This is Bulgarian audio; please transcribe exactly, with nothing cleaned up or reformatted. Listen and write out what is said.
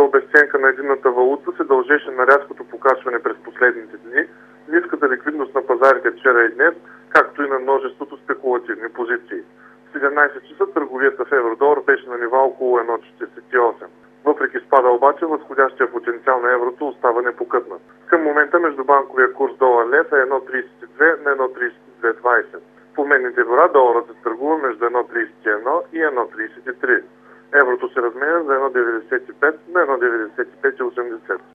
обезценка на единната валута се дължеше на рязкото покачване през последните дни, ниската ликвидност на пазарите вчера и днес, както и на множеството спекулативни позиции. В седемнайсет часа търговията в евро-долар беше на нива около едно цяло четирийсет и осем. Въпреки спада обаче, възходящия потенциал на еврото остава непокътнат. Към момента междубанковия курс долар-лев е едно цяло трийсет и две на едно цяло трийсет и две двайсет. В обменните бюра доларът се търгува между едно цяло трийсет и едно и едно цяло трийсет и три. Еврото се разменя за едно цяло деветдесет и пет на едно цяло деветдесет и пет и осемдесет.